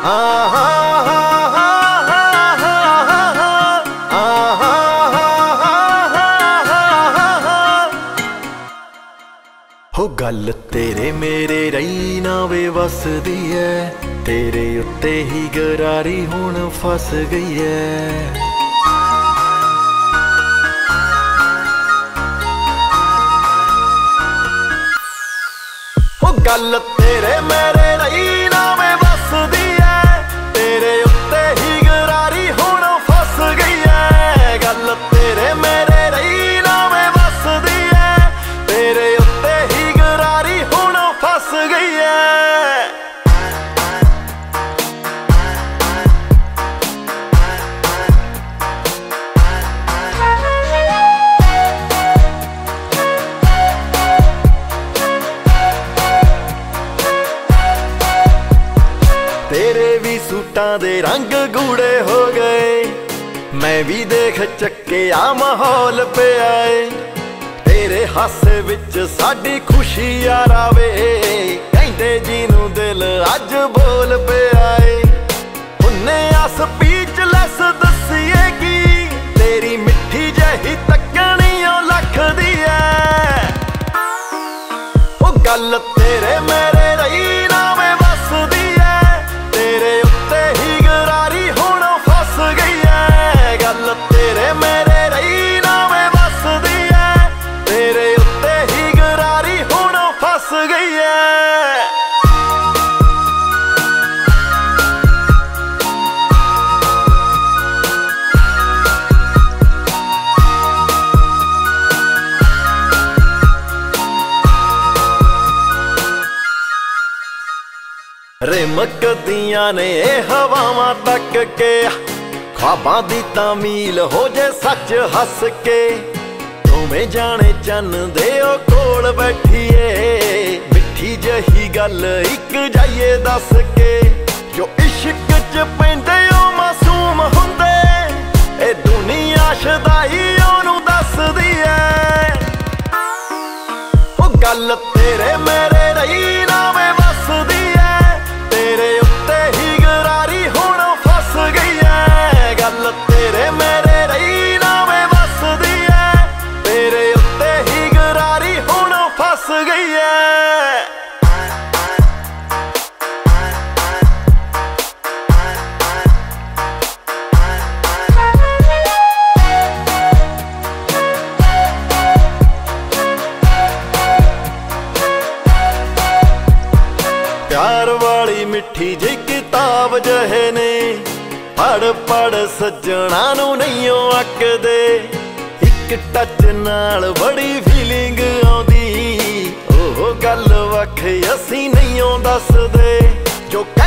हो गल तेरे मेरे रही ना वे वसदी है, तेरे उत्ते ही गरारी हुण फस गई है। हो गल तेरे मेरे रही ना वे वसदी है, तेरे उत्ते ही गरारी हुण फस गई है। गल तेरे मेरे रही ना वे वसदी है, तेरे उत्ते ही गरारी हुण फस गई है। तेरे भी सूटां दे रंग गूढ़े हो गए, मैं भी देख चक्के आ माहौल पे आए। तेरे हासे विच साडी खुशी यारा वे, कहंदे जीनू दिल अज बोल पे आए। हुन्ने आ स्पीचलैस दस्सीए की, तेरी मिठी जही तकनी ओ लख दी है। ओ गल तेरे मेरे रही ना वे वसदी है, तेरे उत्ते ही गरारी हुण फस गई है। गल तेरे मेरे रही ना वे वसदी है, तेरे उत्ते ही गरारी हुण फस गई है। रिमकदियां ने हवावां तक के, ख्वाबां दी तामील हो जे सच हस के। दोवें जाने चन दे ओ कोल बैठिए, मिठी जही गल इक जाइए दस के। जो इश्क च पैंदे ओ मासूम हुंदे, ए दुनिया शदाई ओनू दसदी है। ओ गल तेरे मेरे रही ना वे वसदी है, तेरे उत्ते ही गरारी हुण फस गई है। गल तेरे मेरे रही ना वे वसदी है, तेरे उत्ते ही गरारी हुण फस गई है। प्यार वाली मिठी जी किताब जहे ने, पढ़ पढ़ सज्जणा नू नहीं अकदे। एक टच नाल बड़ी फीलिंग आउंदी, ओह गल वख असी नहीं दसदे। जो